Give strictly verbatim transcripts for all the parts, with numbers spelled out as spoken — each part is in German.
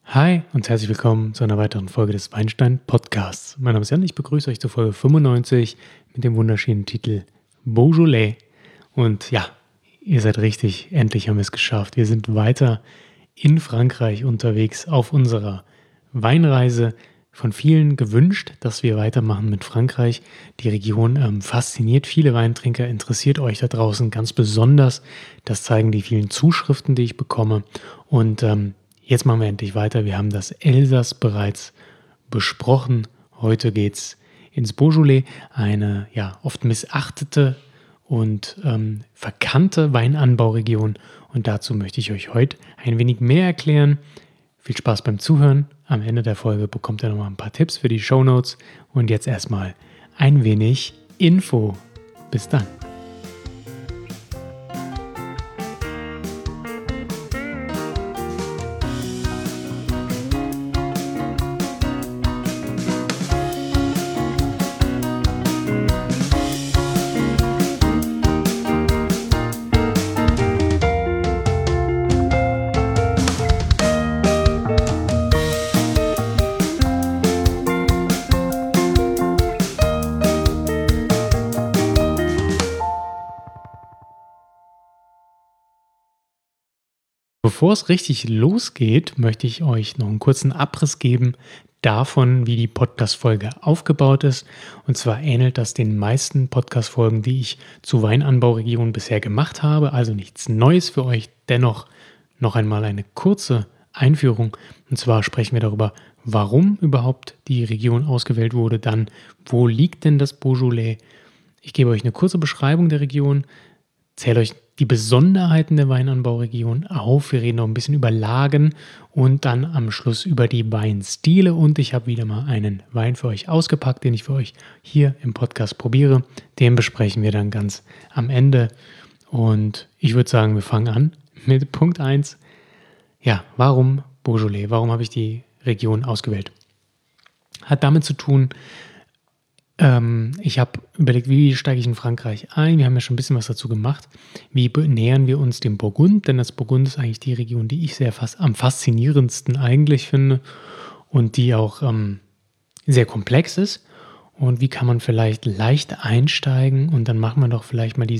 Hi und herzlich willkommen zu einer weiteren Folge des Weinstein Podcasts. Mein Name ist Jan, ich begrüße euch zur Folge fünfundneunzig mit dem wunderschönen Titel Beaujolais. Und ja, ihr seid richtig, endlich haben wir es geschafft. Wir sind weiter in Frankreich unterwegs auf unserer Weinreise. Von vielen gewünscht, dass wir weitermachen mit Frankreich. Die Region ähm, fasziniert viele Weintrinker, interessiert euch da draußen ganz besonders. Das zeigen die vielen Zuschriften, die ich bekomme. Und ähm, Jetzt machen wir endlich weiter. Wir haben das Elsass bereits besprochen. Heute geht es ins Beaujolais, eine ja oft missachtete und ähm, verkannte Weinanbauregion. Und dazu möchte ich euch heute ein wenig mehr erklären. Viel Spaß beim Zuhören. Am Ende der Folge bekommt ihr nochmal ein paar Tipps für die Shownotes. Und jetzt erstmal ein wenig Info. Bis dann. Bevor es richtig losgeht, möchte ich euch noch einen kurzen Abriss geben davon, wie die Podcast-Folge aufgebaut ist. Und zwar ähnelt das den meisten Podcast-Folgen, die ich zu Weinanbauregionen bisher gemacht habe. Also nichts Neues für euch. Dennoch noch einmal eine kurze Einführung. Und zwar sprechen wir darüber, warum überhaupt die Region ausgewählt wurde. Dann, wo liegt denn das Beaujolais? Ich gebe euch eine kurze Beschreibung der Region, zähle euch die Besonderheiten der Weinanbauregion auf. Wir reden noch ein bisschen über Lagen und dann am Schluss über die Weinstile. Und ich habe wieder mal einen Wein für euch ausgepackt, den ich für euch hier im Podcast probiere. Den besprechen wir dann ganz am Ende. Und ich würde sagen, wir fangen an mit Punkt eins. Ja, warum Beaujolais? Warum habe ich die Region ausgewählt? Hat damit zu tun, Ich habe überlegt, wie steige ich in Frankreich ein? Wir haben ja schon ein bisschen was dazu gemacht. Wie nähern wir uns dem Burgund? Denn das Burgund ist eigentlich die Region, die ich sehr fast am faszinierendsten eigentlich finde und die auch ähm, sehr komplex ist. Und wie kann man vielleicht leicht einsteigen? Und dann machen wir doch vielleicht mal die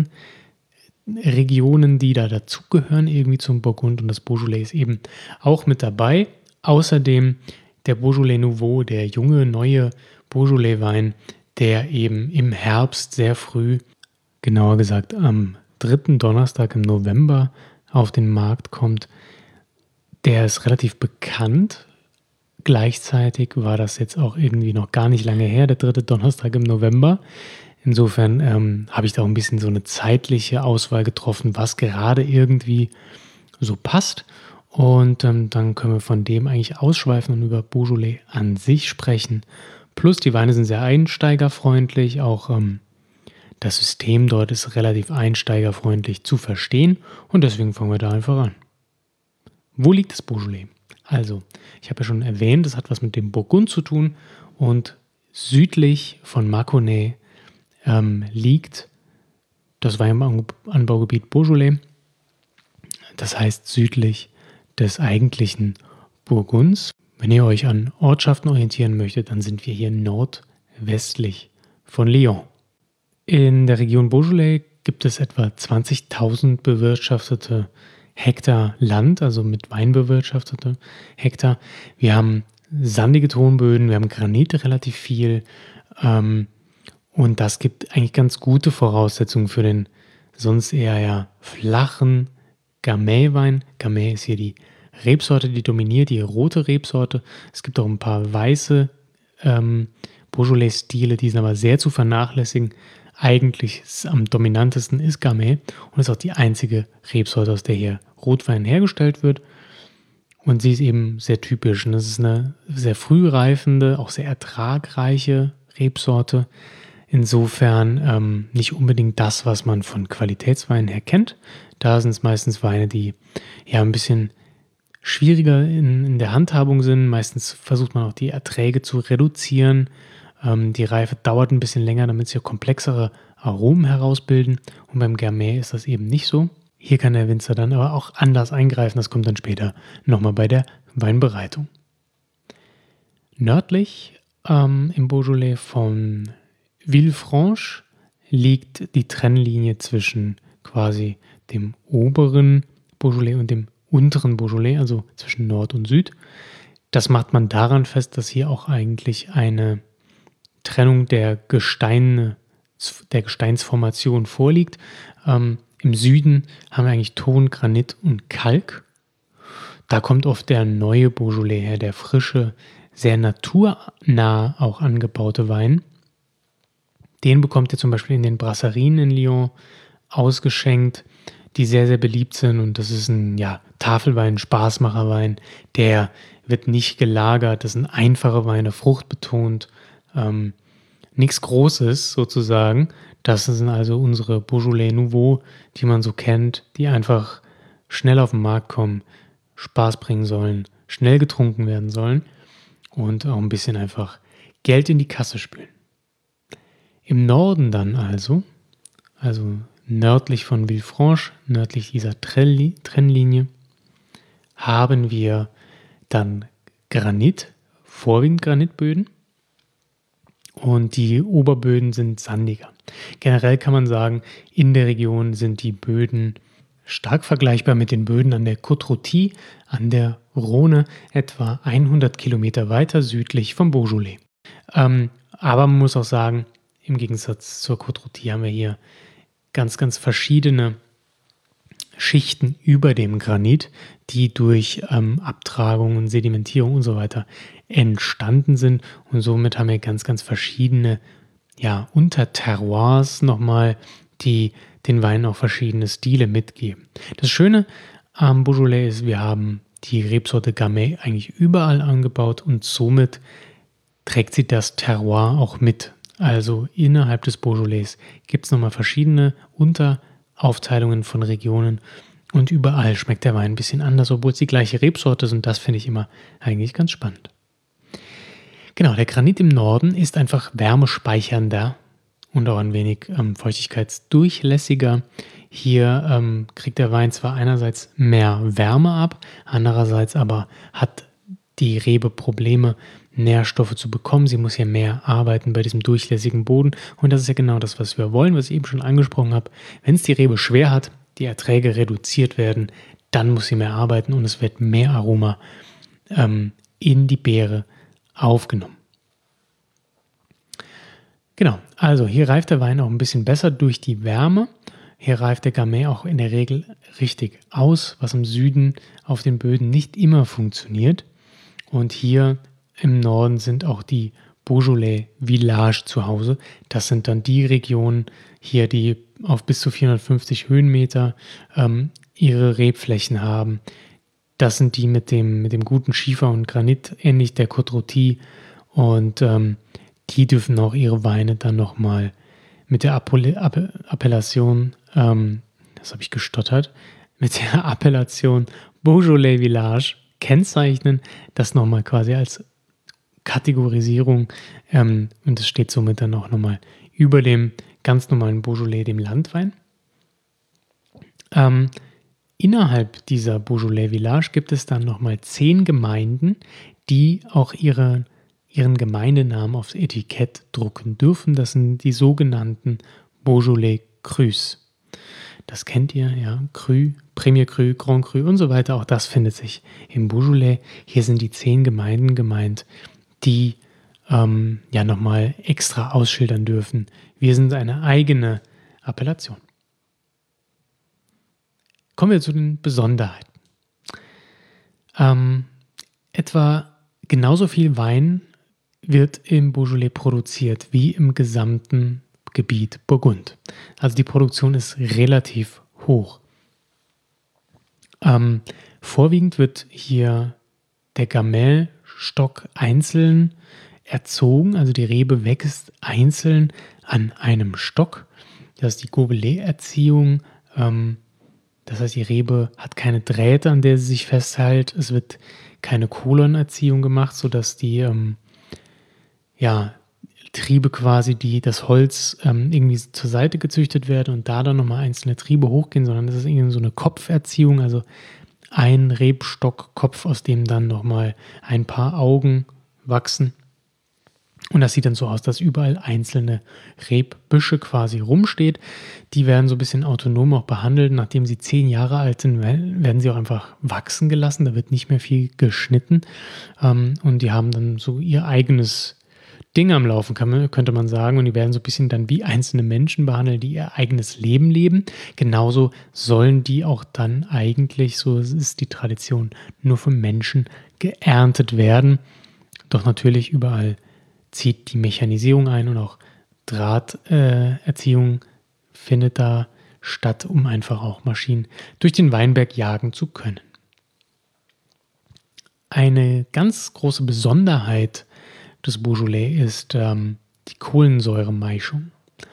Seitenregionen, die da dazugehören, irgendwie zum Burgund. Und das Beaujolais ist eben auch mit dabei. Außerdem der Beaujolais Nouveau, der junge, neue Beaujolais-Wein, der eben im Herbst sehr früh, genauer gesagt am dritten Donnerstag im November auf den Markt kommt. Der ist relativ bekannt. Gleichzeitig war das jetzt auch irgendwie noch gar nicht lange her, der dritte Donnerstag im November. Insofern ähm, habe ich da auch ein bisschen so eine zeitliche Auswahl getroffen, was gerade irgendwie so passt. Und ähm, dann können wir von dem eigentlich ausschweifen und über Beaujolais an sich sprechen. Plus die Weine sind sehr einsteigerfreundlich, auch ähm, das System dort ist relativ einsteigerfreundlich zu verstehen und deswegen fangen wir da einfach an. Wo liegt das Beaujolais? Also, ich habe ja schon erwähnt, das hat was mit dem Burgund zu tun und südlich von Mâconnais ähm, liegt das Weinanbaugebiet Beaujolais, das heißt südlich des eigentlichen Burgunds. Wenn ihr euch an Ortschaften orientieren möchtet, dann sind wir hier nordwestlich von Lyon. In der Region Beaujolais gibt es etwa zwanzigtausend bewirtschaftete Hektar Land, also mit Wein bewirtschaftete Hektar. Wir haben sandige Tonböden, wir haben Granit relativ viel ähm, und das gibt eigentlich ganz gute Voraussetzungen für den sonst eher ja flachen Gamay-Wein. Gamay ist hier die Rebsorte, die dominiert, die rote Rebsorte. Es gibt auch ein paar weiße ähm, Beaujolais-Stile, die sind aber sehr zu vernachlässigen. Eigentlich ist am dominantesten ist Gamay und ist auch die einzige Rebsorte, aus der hier Rotwein hergestellt wird. Und sie ist eben sehr typisch. Und das ist eine sehr früh reifende, auch sehr ertragreiche Rebsorte. Insofern ähm, nicht unbedingt das, was man von Qualitätsweinen her kennt. Da sind es meistens Weine, die ja ein bisschen schwieriger in, in der Handhabung sind. Meistens versucht man auch die Erträge zu reduzieren. Ähm, die Reife dauert ein bisschen länger, damit sie komplexere Aromen herausbilden. Und beim Gamay ist das eben nicht so. Hier kann der Winzer dann aber auch anders eingreifen. Das kommt dann später nochmal bei der Weinbereitung. Nördlich ähm, im Beaujolais von Villefranche liegt die Trennlinie zwischen quasi dem oberen Beaujolais und dem unteren Beaujolais, also zwischen Nord und Süd. Das macht man daran fest, dass hier auch eigentlich eine Trennung der Gesteine, der Gesteinsformation vorliegt. Ähm, Im Süden haben wir eigentlich Ton, Granit und Kalk. Da kommt oft der neue Beaujolais her, der frische, sehr naturnah auch angebaute Wein. Den bekommt ihr zum Beispiel in den Brasserien in Lyon ausgeschenkt, die sehr, sehr beliebt sind. Und das ist ein ja, Tafelwein, ein Spaßmacherwein. Der wird nicht gelagert. Das sind einfache Weine, fruchtbetont. Ähm, nichts Großes sozusagen. Das sind also unsere Beaujolais Nouveau, die man so kennt, die einfach schnell auf den Markt kommen, Spaß bringen sollen, schnell getrunken werden sollen und auch ein bisschen einfach Geld in die Kasse spülen. Im Norden dann also, also nördlich von Villefranche, nördlich dieser Trennlinie, haben wir dann Granit, vorwiegend Granitböden, und die Oberböden sind sandiger. Generell kann man sagen, in der Region sind die Böden stark vergleichbar mit den Böden an der Côte Rôtie, an der Rhône, etwa hundert Kilometer weiter südlich vom Beaujolais. Ähm, aber man muss auch sagen, im Gegensatz zur Côte Rôtie haben wir hier ganz, ganz verschiedene Schichten über dem Granit, die durch ähm, Abtragung, Sedimentierung und so weiter entstanden sind. Und somit haben wir ganz, ganz verschiedene ja, Unterterroirs nochmal, die den Wein auch verschiedene Stile mitgeben. Das Schöne am Beaujolais ist, wir haben die Rebsorte Gamay eigentlich überall angebaut und somit trägt sie das Terroir auch mit. Also innerhalb des Beaujolais gibt es nochmal verschiedene Unteraufteilungen von Regionen und überall schmeckt der Wein ein bisschen anders, obwohl es die gleiche Rebsorte ist, und das finde ich immer eigentlich ganz spannend. Genau, der Granit im Norden ist einfach wärmespeichernder und auch ein wenig ähm, feuchtigkeitsdurchlässiger. Hier ähm, kriegt der Wein zwar einerseits mehr Wärme ab, andererseits aber hat die Rebe Probleme, Nährstoffe zu bekommen. Sie muss hier mehr arbeiten bei diesem durchlässigen Boden. Und das ist ja genau das, was wir wollen, was ich eben schon angesprochen habe. Wenn es die Rebe schwer hat, die Erträge reduziert werden, dann muss sie mehr arbeiten und es wird mehr Aroma ähm, in die Beere aufgenommen. Genau, also hier reift der Wein auch ein bisschen besser durch die Wärme. Hier reift der Gamay auch in der Regel richtig aus, was im Süden auf den Böden nicht immer funktioniert. Und hier im Norden sind auch die Beaujolais Village zu Hause. Das sind dann die Regionen hier, die auf bis zu vierhundertfünfzig Höhenmeter ähm, ihre Rebflächen haben. Das sind die mit dem, mit dem guten Schiefer und Granit, ähnlich der Côte Rôtie. Und ähm, die dürfen auch ihre Weine dann nochmal mit der Appell- App- Appellation, ähm, das habe ich gestottert, mit der Appellation Beaujolais Village kennzeichnen, das nochmal quasi als Kategorisierung, ähm, und es steht somit dann auch nochmal über dem ganz normalen Beaujolais, dem Landwein. Ähm, innerhalb dieser Beaujolais Village gibt es dann nochmal zehn Gemeinden, die auch ihre, ihren Gemeindenamen aufs Etikett drucken dürfen. Das sind die sogenannten Beaujolais Crus. Das kennt ihr, ja, Cru, Premier Cru, Grand Cru und so weiter. Auch das findet sich im Beaujolais. Hier sind die zehn Gemeinden gemeint, die ähm, ja nochmal extra ausschildern dürfen. Wir sind eine eigene Appellation. Kommen wir zu den Besonderheiten. Ähm, etwa genauso viel Wein wird im Beaujolais produziert wie im gesamten Gebiet Burgund. Also die Produktion ist relativ hoch. Ähm, vorwiegend wird hier der Gamay-Stock einzeln erzogen, also die Rebe wächst einzeln an einem Stock. Das ist die Gobelet-Erziehung. Ähm, das heißt, die Rebe hat keine Drähte, an der sie sich festhält. Es wird keine Kolonerziehung gemacht, sodass die ähm, ja, Triebe quasi, die das Holz ähm, irgendwie zur Seite gezüchtet werden und da dann nochmal einzelne Triebe hochgehen, sondern das ist irgendwie so eine Kopferziehung, also ein Rebstockkopf, aus dem dann nochmal ein paar Augen wachsen. Und das sieht dann so aus, dass überall einzelne Rebbüsche quasi rumsteht. Die werden so ein bisschen autonom auch behandelt. Nachdem sie zehn Jahre alt sind, werden sie auch einfach wachsen gelassen. Da wird nicht mehr viel geschnitten. Und die haben dann so ihr eigenes Ding am Laufen, kann man, könnte man sagen. Und die werden so ein bisschen dann wie einzelne Menschen behandelt, die ihr eigenes Leben leben. Genauso sollen die auch dann eigentlich, so ist die Tradition, nur von Menschen geerntet werden. Doch natürlich überall zieht die Mechanisierung ein und auch Drahterziehung äh, findet da statt, um einfach auch Maschinen durch den Weinberg jagen zu können. Eine ganz große Besonderheit des Beaujolais ist ähm, die Kohlensäuremeischung.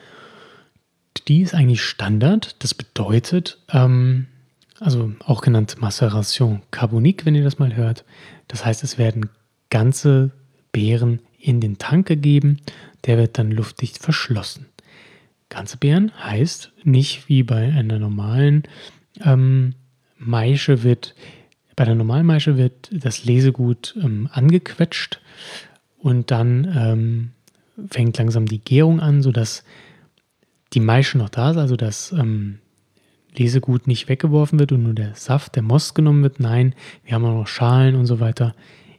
Die ist eigentlich Standard. Das bedeutet, ähm, also auch genannt Macération carbonique, wenn ihr das mal hört. Das heißt, es werden ganze Beeren in den Tank gegeben. Der wird dann luftdicht verschlossen. Ganze Beeren heißt nicht wie bei einer normalen ähm, Maische wird, bei der normalen Maische wird das Lesegut ähm, angequetscht und dann ähm, fängt langsam die Gärung an, sodass die Maische noch da ist, also das ähm, Lesegut nicht weggeworfen wird und nur der Saft, der Most genommen wird. Nein, wir haben auch noch Schalen und so weiter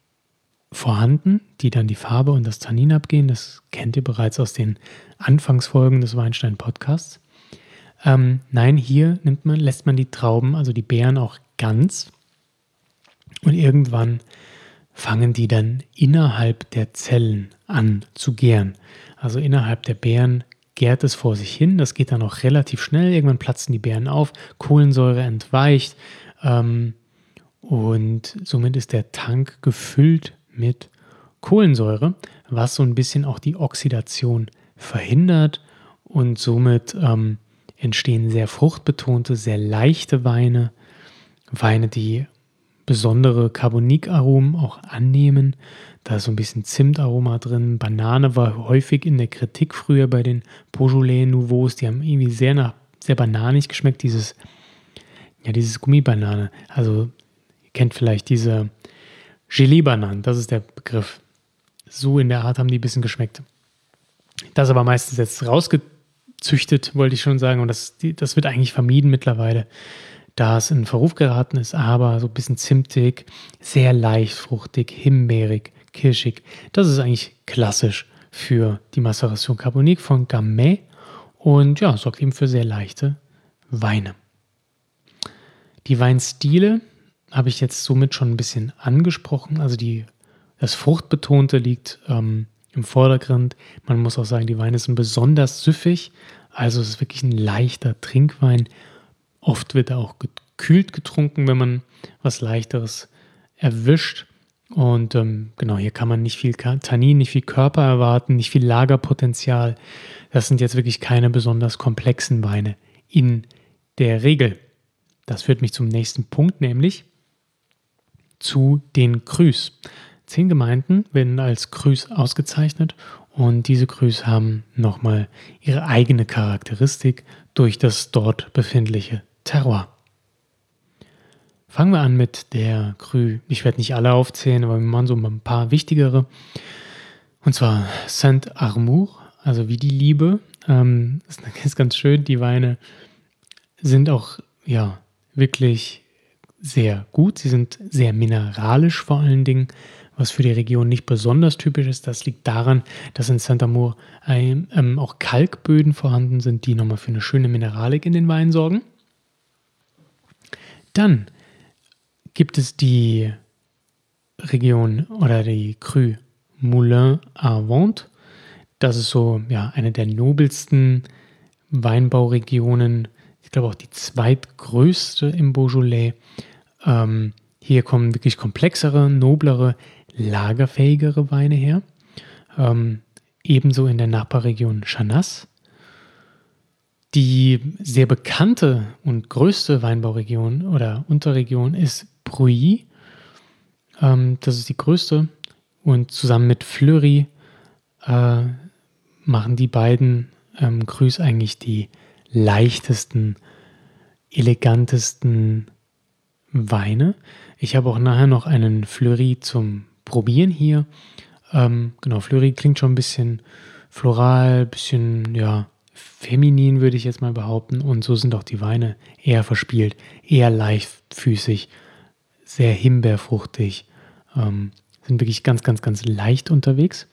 vorhanden, die dann die Farbe und das Tannin abgehen. Das kennt ihr bereits aus den Anfangsfolgen des Weinstein-Podcasts. Ähm, nein, hier nimmt man, lässt man die Trauben, also die Beeren auch ganz. Und irgendwann fangen die dann innerhalb der Zellen an zu gären. Also innerhalb der Beeren gärt es vor sich hin. Das geht dann auch relativ schnell. Irgendwann platzen die Beeren auf, Kohlensäure entweicht ähm, und somit ist der Tank gefüllt mit Kohlensäure, was so ein bisschen auch die Oxidation verhindert und somit ähm, entstehen sehr fruchtbetonte, sehr leichte Weine, Weine, die besondere Carbonique-Aromen auch annehmen. Da ist so ein bisschen Zimtaroma drin. Banane war häufig in der Kritik früher bei den Beaujolais Nouveaux. Die haben irgendwie sehr nach, sehr bananig geschmeckt, dieses, ja, dieses Gummibanane. Also ihr kennt vielleicht diese Gelee-Bananen, das ist der Begriff. So in der Art haben die ein bisschen geschmeckt. Das aber meistens jetzt rausgezüchtet, wollte ich schon sagen. Und das, die, das wird eigentlich vermieden mittlerweile, da es in Verruf geraten ist, aber so ein bisschen zimtig, sehr leicht fruchtig, himbeerig, kirschig. Das ist eigentlich klassisch für die Macération Carbonique von Gamay und ja, sorgt eben für sehr leichte Weine. Die Weinstile habe ich jetzt somit schon ein bisschen angesprochen. Also die, das Fruchtbetonte liegt ähm, im Vordergrund. Man muss auch sagen, die Weine sind besonders süffig. Also es ist wirklich ein leichter Trinkwein. Oft wird er auch gekühlt getrunken, wenn man was Leichteres erwischt. Und ähm, genau, hier kann man nicht viel Tannin, nicht viel Körper erwarten, nicht viel Lagerpotenzial. Das sind jetzt wirklich keine besonders komplexen Weine in der Regel. Das führt mich zum nächsten Punkt, nämlich zu den Crus. Zehn Gemeinden werden als Crus ausgezeichnet und diese Crus haben nochmal ihre eigene Charakteristik durch das dort befindliche Terroir. Fangen wir an mit der Cru. Ich werde nicht alle aufzählen, aber wir machen so ein paar wichtigere. Und zwar Saint-Armour, also wie die Liebe. Ähm, das ist ganz schön. Die Weine sind auch ja wirklich sehr gut. Sie sind sehr mineralisch vor allen Dingen, was für die Region nicht besonders typisch ist. Das liegt daran, dass in Saint-Armour ähm, auch Kalkböden vorhanden sind, die nochmal für eine schöne Mineralik in den Wein sorgen. Dann gibt es die Region oder die Cru Moulins-à-Vent. Das ist so ja, eine der nobelsten Weinbauregionen. Ich glaube auch die zweitgrößte im Beaujolais. Ähm, hier kommen wirklich komplexere, noblere, lagerfähigere Weine her. Ähm, ebenso in der Nachbarregion Chanas. Die sehr bekannte und größte Weinbauregion oder Unterregion ist Brouilly. Ähm, das ist die größte. Und zusammen mit Fleury äh, machen die beiden ähm, Crus eigentlich die leichtesten, elegantesten Weine. Ich habe auch nachher noch einen Fleury zum Probieren hier. Ähm, genau, Fleury klingt schon ein bisschen floral, ein bisschen, ja, feminin, würde ich jetzt mal behaupten. Und so sind auch die Weine eher verspielt, eher leichtfüßig, sehr himbeerfruchtig, ähm, sind wirklich ganz, ganz, ganz leicht unterwegs.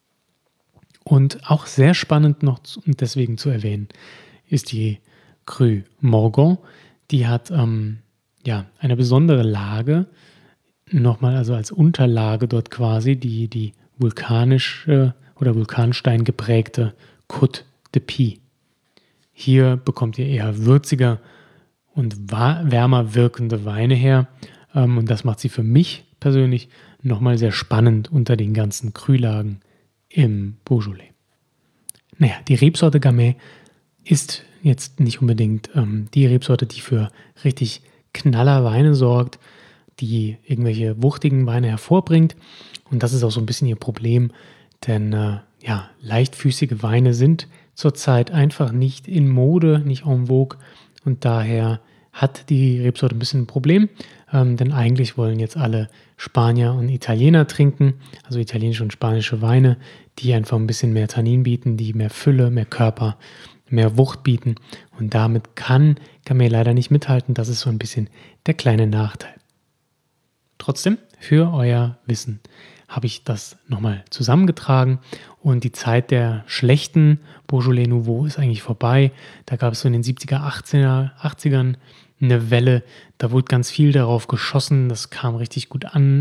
Und auch sehr spannend noch und deswegen zu erwähnen, ist die Cru Morgon. Die hat ähm, ja, eine besondere Lage, nochmal also als Unterlage dort quasi, die, die vulkanische oder Vulkanstein geprägte Côte de Py. Hier bekommt ihr eher würziger und wärmer wirkende Weine her. Ähm, und das macht sie für mich persönlich nochmal sehr spannend unter den ganzen Cru-Lagen im Beaujolais. Naja, die Rebsorte Gamay ist jetzt nicht unbedingt ähm, die Rebsorte, die für richtig Knallerweine sorgt, die irgendwelche wuchtigen Weine hervorbringt. Und das ist auch so ein bisschen ihr Problem, denn äh, ja, leichtfüßige Weine sind zurzeit einfach nicht in Mode, nicht en vogue. Und daher hat die Rebsorte ein bisschen ein Problem, ähm, denn eigentlich wollen jetzt alle Spanier und Italiener trinken, also italienische und spanische Weine, die einfach ein bisschen mehr Tannin bieten, die mehr Fülle, mehr Körper, mehr Wucht bieten. Und damit kann Gamay leider nicht mithalten. Das ist so ein bisschen der kleine Nachteil. Trotzdem, für euer Wissen habe ich das nochmal zusammengetragen und die Zeit der schlechten Beaujolais Nouveau ist eigentlich vorbei. Da gab es so in den siebziger, achtziger, achtzigern eine Welle, da wurde ganz viel darauf geschossen, das kam richtig gut an.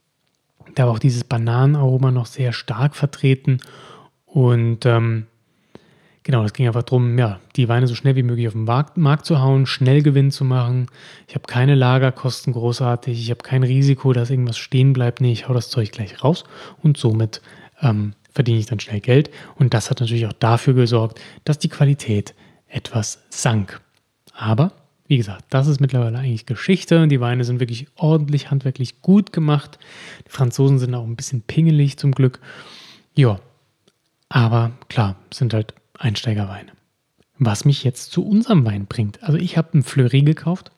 Da war auch dieses Bananenaroma noch sehr stark vertreten und ähm, genau, es ging einfach darum, ja, die Weine so schnell wie möglich auf den Markt, Markt zu hauen, schnell Gewinn zu machen. Ich habe keine Lagerkosten großartig, ich habe kein Risiko, dass irgendwas stehen bleibt. Nee, ich hau das Zeug gleich raus und somit ähm, verdiene ich dann schnell Geld. Und das hat natürlich auch dafür gesorgt, dass die Qualität etwas sank. Aber, wie gesagt, das ist mittlerweile eigentlich Geschichte. Die Weine sind wirklich ordentlich, handwerklich gut gemacht. Die Franzosen sind auch ein bisschen pingelig zum Glück. Ja, aber klar, sind halt Einsteigerweine. Was mich jetzt zu unserem Wein bringt. Also ich habe einen Fleury gekauft.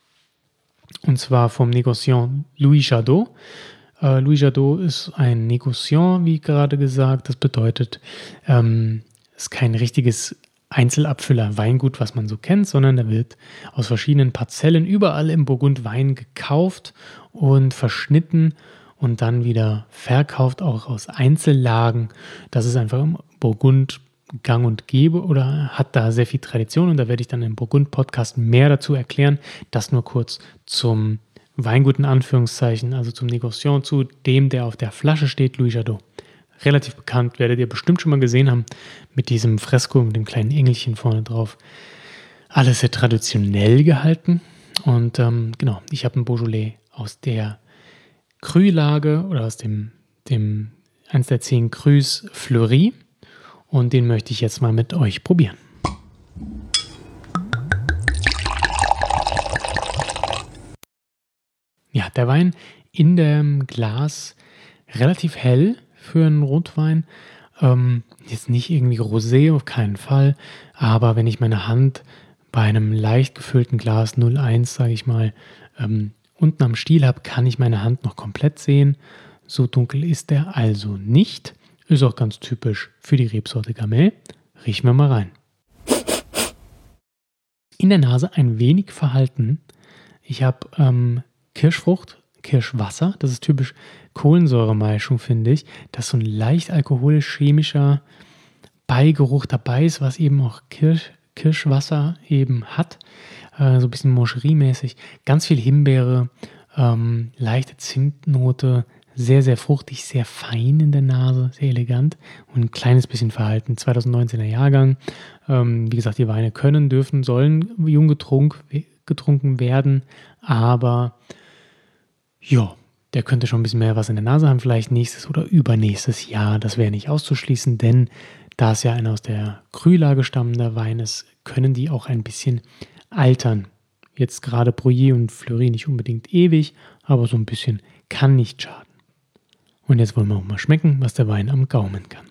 Und zwar vom Negociant Louis Jadot. Äh, Louis Jadot ist ein Negociant, wie gerade gesagt. Das bedeutet, ähm, es ist kein richtiges Einzelabfüller-Weingut, was man so kennt, sondern da wird aus verschiedenen Parzellen überall im Burgund Wein gekauft und verschnitten und dann wieder verkauft, auch aus Einzellagen. Das ist einfach im Burgund gang und gäbe oder hat da sehr viel Tradition und da werde ich dann im Burgund-Podcast mehr dazu erklären. Das nur kurz zum Weingut in Anführungszeichen, also zum Negociant, zu dem, der auf der Flasche steht, Louis Jadot. Relativ bekannt, werdet ihr bestimmt schon mal gesehen haben, mit diesem Fresko, mit dem kleinen Engelchen vorne drauf. Alles sehr traditionell gehalten und ähm, genau, ich habe einen Beaujolais aus der Cru-Lage oder aus dem, dem eins der zehn Crus Fleury. Und den möchte ich jetzt mal mit euch probieren. Ja, der Wein in dem Glas relativ hell für einen Rotwein. Ähm, jetzt nicht irgendwie Rosé, auf keinen Fall. Aber wenn ich meine Hand bei einem leicht gefüllten Glas null Komma eins, sage ich mal, ähm, unten am Stiel habe, kann ich meine Hand noch komplett sehen. So dunkel ist der also nicht. Ist auch ganz typisch für die Rebsorte Gamay. Riechen wir mal rein. In der Nase ein wenig verhalten. Ich habe ähm, Kirschfrucht, Kirschwasser. Das ist typisch Kohlensäuremischung, finde ich. Dass so ein leicht alkoholisch-chemischer Beigeruch dabei ist, was eben auch Kirsch, Kirschwasser eben hat. Äh, so ein bisschen Moncherie-mäßig. Ganz viel Himbeere, ähm, leichte Zimtnote. Sehr, sehr fruchtig, sehr fein in der Nase, sehr elegant und ein kleines bisschen verhalten. zwanzig neunzehner Jahrgang. Ähm, wie gesagt, die Weine können, dürfen, sollen jung getrunk, getrunken werden, aber ja, der könnte schon ein bisschen mehr was in der Nase haben, vielleicht nächstes oder übernächstes Jahr. Das wäre nicht auszuschließen, denn da es ja ein aus der Cru-Lage stammender Wein ist, können die auch ein bisschen altern. Jetzt gerade Brouillet und Fleury nicht unbedingt ewig, aber so ein bisschen kann nicht schaden. Und jetzt wollen wir auch mal schmecken, was der Wein am Gaumen kann.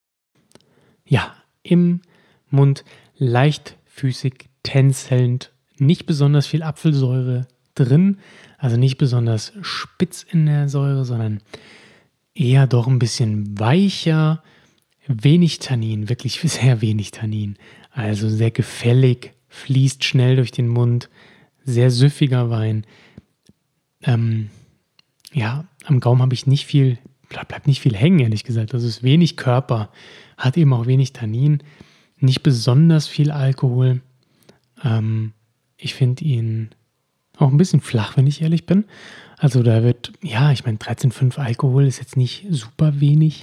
Ja, im Mund leichtfüßig, tänzelnd, nicht besonders viel Apfelsäure drin, also nicht besonders spitz in der Säure, sondern eher doch ein bisschen weicher, wenig Tannin, wirklich sehr wenig Tannin, also sehr gefällig, fließt schnell durch den Mund, sehr süffiger Wein. Ähm, ja, am Gaumen habe ich nicht viel, bleibt nicht viel hängen, ehrlich gesagt. Das ist wenig Körper, hat eben auch wenig Tannin, nicht besonders viel Alkohol. Ähm, ich finde ihn auch ein bisschen flach, wenn ich ehrlich bin. Also da wird, ja, ich meine, dreizehn Komma fünf Alkohol ist jetzt nicht super wenig,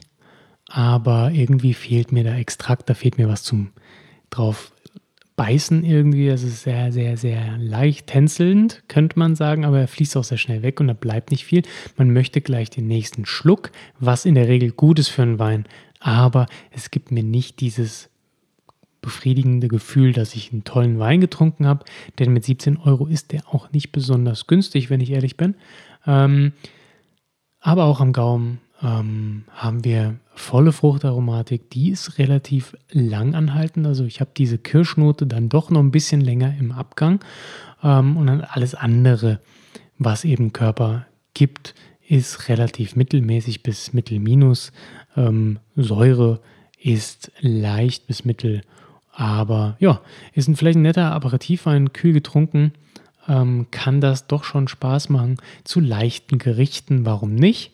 aber irgendwie fehlt mir da Extrakt, da fehlt mir was zum drauf beißen irgendwie. Das ist sehr, sehr, sehr leicht tänzelnd, könnte man sagen, aber er fließt auch sehr schnell weg und da bleibt nicht viel. Man möchte gleich den nächsten Schluck, was in der Regel gut ist für einen Wein, aber es gibt mir nicht dieses befriedigende Gefühl, dass ich einen tollen Wein getrunken habe, denn mit siebzehn Euro ist der auch nicht besonders günstig, wenn ich ehrlich bin. Ähm, aber auch am Gaumen ähm, haben wir volle Fruchtaromatik, die ist relativ lang anhaltend, also ich habe diese Kirschnote dann doch noch ein bisschen länger im Abgang ähm, und dann alles andere, was eben Körper gibt, ist relativ mittelmäßig bis mittelminus. Ähm, Säure ist leicht bis mittel, aber ja, ist ein, vielleicht ein netter Aperitivwein, kühl getrunken, ähm, kann das doch schon Spaß machen. Zu leichten Gerichten, warum nicht?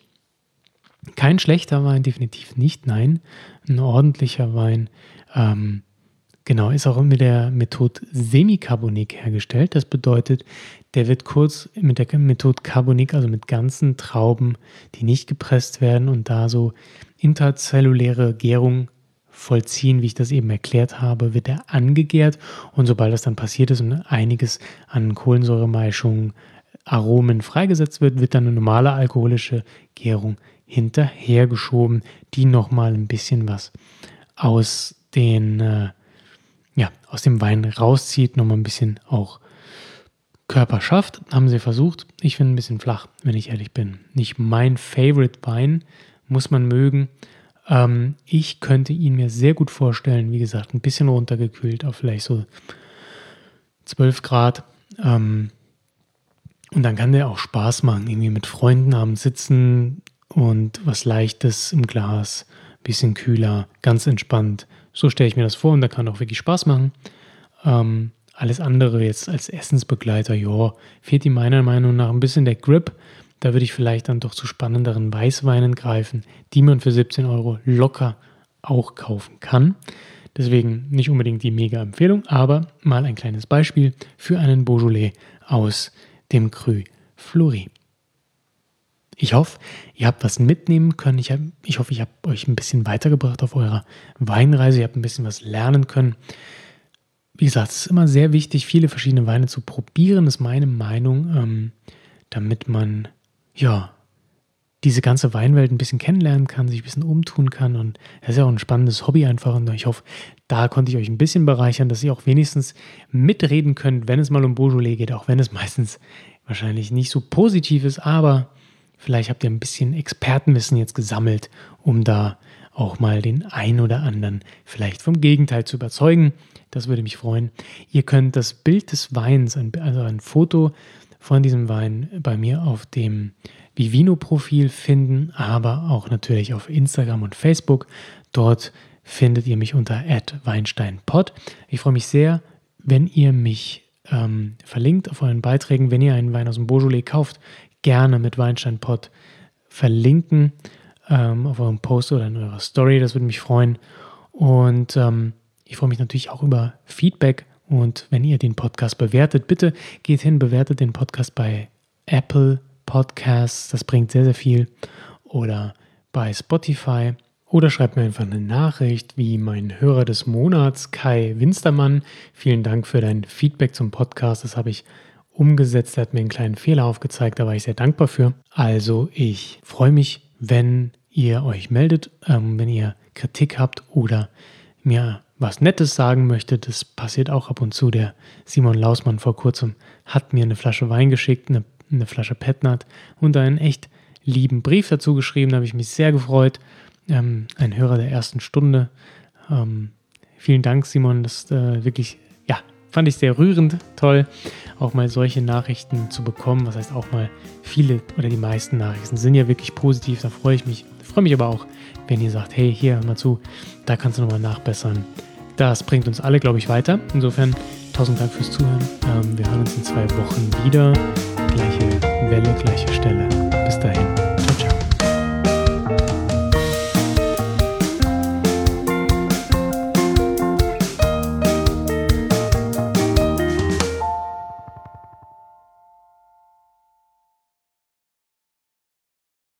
Kein schlechter Wein, definitiv nicht, nein. Ein ordentlicher Wein. Ähm, genau, ist auch mit der Methode Semi-Carbonik hergestellt. Das bedeutet, der wird kurz mit der Methode Carbonik, also mit ganzen Trauben, die nicht gepresst werden und da so interzelluläre Gärung vollziehen, wie ich das eben erklärt habe, wird er angegärt und sobald das dann passiert ist und einiges an Kohlensäuremischungen, Aromen freigesetzt wird, wird dann eine normale alkoholische Gärung hinterhergeschoben, die nochmal ein bisschen was aus den, äh, ja, aus dem Wein rauszieht, nochmal ein bisschen auch Körper schafft. Haben sie versucht. Ich finde ein bisschen flach, wenn ich ehrlich bin. Nicht mein Favorite Wein, muss man mögen. Ähm, ich könnte ihn mir sehr gut vorstellen, wie gesagt, ein bisschen runtergekühlt auf vielleicht so zwölf Grad. Ähm, und dann kann der auch Spaß machen, irgendwie mit Freunden abends sitzen und was Leichtes im Glas, bisschen kühler, ganz entspannt. So stelle ich mir das vor und da kann auch wirklich Spaß machen. Ähm, alles andere jetzt als Essensbegleiter, ja, fehlt ihm meiner Meinung nach ein bisschen der Grip. Da würde ich vielleicht dann doch zu spannenderen Weißweinen greifen, die man für siebzehn Euro locker auch kaufen kann. Deswegen nicht unbedingt die Mega-Empfehlung, aber mal ein kleines Beispiel für einen Beaujolais aus dem Cru Fleury. Ich hoffe, ihr habt was mitnehmen können. Ich, hab, ich hoffe, ich habe euch ein bisschen weitergebracht auf eurer Weinreise. Ihr habt ein bisschen was lernen können. Wie gesagt, es ist immer sehr wichtig, viele verschiedene Weine zu probieren, ist meine Meinung, ähm, damit man ja diese ganze Weinwelt ein bisschen kennenlernen kann, sich ein bisschen umtun kann und das ist ja auch ein spannendes Hobby einfach und ich hoffe, da konnte ich euch ein bisschen bereichern, dass ihr auch wenigstens mitreden könnt, wenn es mal um Beaujolais geht, auch wenn es meistens wahrscheinlich nicht so positiv ist, aber vielleicht habt ihr ein bisschen Expertenwissen jetzt gesammelt, um da auch mal den einen oder anderen vielleicht vom Gegenteil zu überzeugen. Das würde mich freuen. Ihr könnt das Bild des Weins, also ein Foto von diesem Wein bei mir auf dem Vivino-Profil finden, aber auch natürlich auf Instagram und Facebook. Dort findet ihr mich unter at weinsteinpod. Ich freue mich sehr, wenn ihr mich ähm, verlinkt auf euren Beiträgen, wenn ihr einen Wein aus dem Beaujolais kauft, gerne mit Weinsteinpod verlinken ähm, auf eurem Post oder in eurer Story, das würde mich freuen. Und ähm, ich freue mich natürlich auch über Feedback und wenn ihr den Podcast bewertet, bitte geht hin, bewertet den Podcast bei Apple Podcasts, das bringt sehr, sehr viel, oder bei Spotify oder schreibt mir einfach eine Nachricht wie mein Hörer des Monats, Kai Winstermann. Vielen Dank für dein Feedback zum Podcast, das habe ich umgesetzt, er hat mir einen kleinen Fehler aufgezeigt, da war ich sehr dankbar für. Also ich freue mich, wenn ihr euch meldet, ähm, wenn ihr Kritik habt oder mir was Nettes sagen möchtet. Das passiert auch ab und zu. Der Simon Lausmann vor kurzem hat mir eine Flasche Wein geschickt, eine, eine Flasche Petnat und einen echt lieben Brief dazu geschrieben. Da habe ich mich sehr gefreut. Ähm, ein Hörer der ersten Stunde. Ähm, vielen Dank, Simon. Das ist äh, wirklich ja, fand ich sehr rührend, toll, auch mal solche Nachrichten zu bekommen. Was heißt auch mal viele oder die meisten Nachrichten sind ja wirklich positiv, da freue ich mich. Ich freue mich aber auch, wenn ihr sagt, hey, hier, hör mal zu, da kannst du nochmal nachbessern. Das bringt uns alle, glaube ich, weiter. Insofern, tausend Dank fürs Zuhören. Ähm, wir hören uns in zwei Wochen wieder. Gleiche Welle, gleiche Stelle.